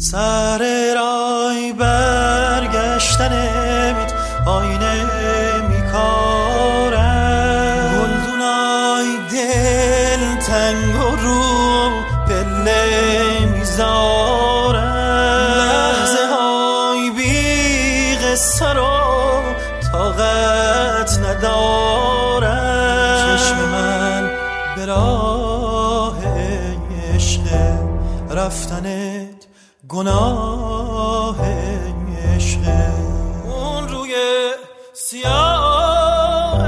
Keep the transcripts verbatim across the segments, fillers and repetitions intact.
سر رای برگشتنت آینه میکاره، گلدونای دل تنگ و رو پله میذاره، لحظه های بی قصه رو طاقت نداره، چشم من به راه عشق رفتنت گناه عشقه، اون روی سیاه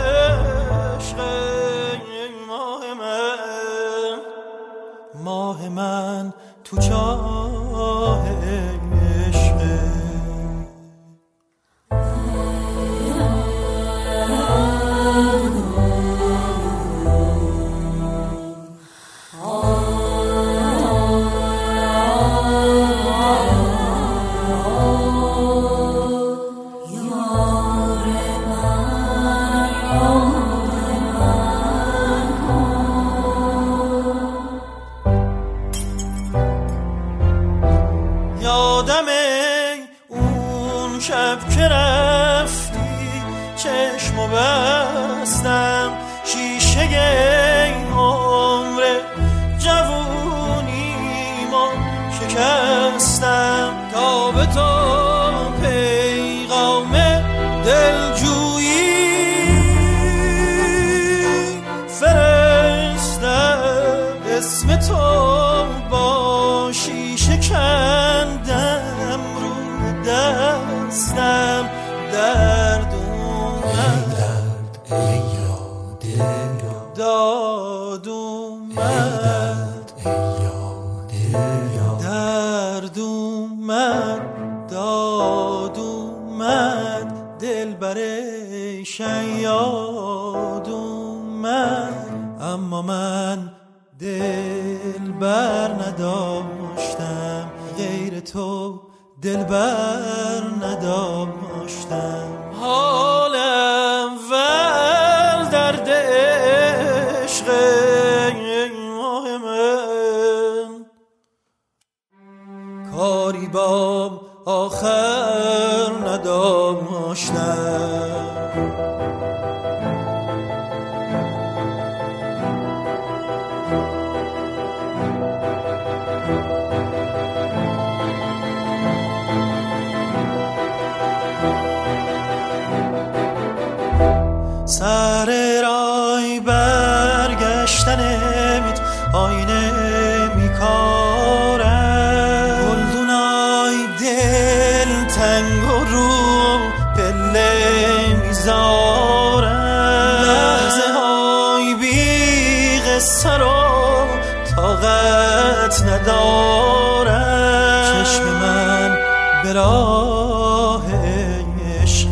عشقه، ماه من ماه من تو چاه عشقه. یادمه اون شب که رفتی چشمو بستم، شیشه عمر جوونیمو شکستم، تا به تو پیغام دلجویی فرستم، اسم تو با شیشه کندم رو دستم، درد اومد ای یاد یاد داد اومد ای یاد یاد درد اومد داد اومد، دلبر شیاد اومد، اما من دلبر نداشتم غیر تو، دلبر نداشتم، حالم ول درد عشق ماه من، کاری با آخر نداشتم. سر رای برگشتنت آینه میکاره، گلدونای دل تنگ و رو پله میذاره، لحظه های بی قصه رو طاقت نداره، چشم من به راه عشق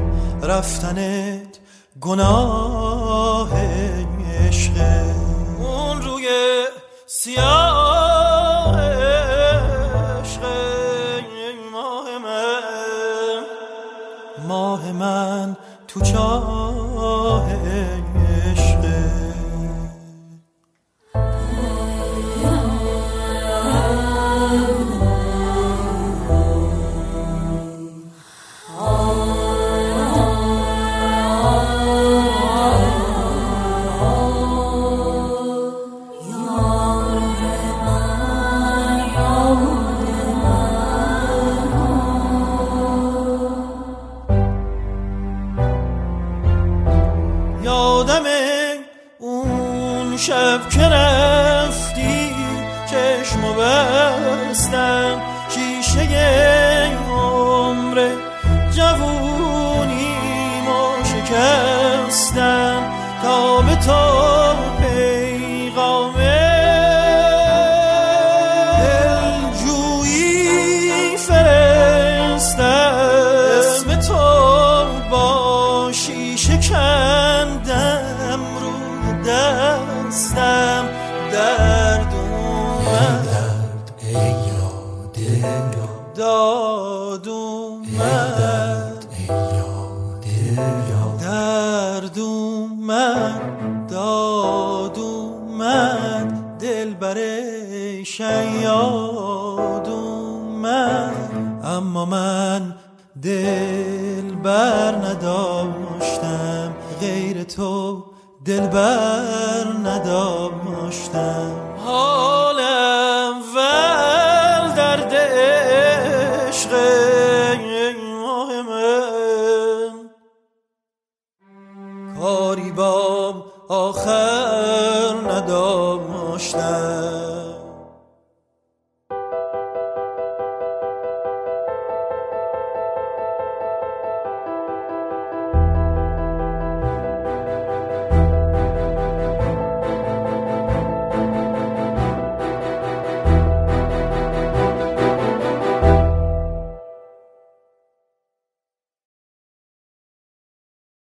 رفتنت گناه عشقه، اون روی سیاه عشقه، ماه من ماه من تو چاه عشقه. یادمه اون شب که رفتی چشمو بستم، شیشه عمر جوونیمو شکستم، تا به تو پیغام دلجویی فرستم، اسم تو با شیشه کندم رو دستم، درد اومد ای یاد یاد داد اومد ای یاد یاد درد اومد داد اومد، دلبر شیاد اومد. اما من دل بر نداشتم، غیر تو دل بر نداشتم.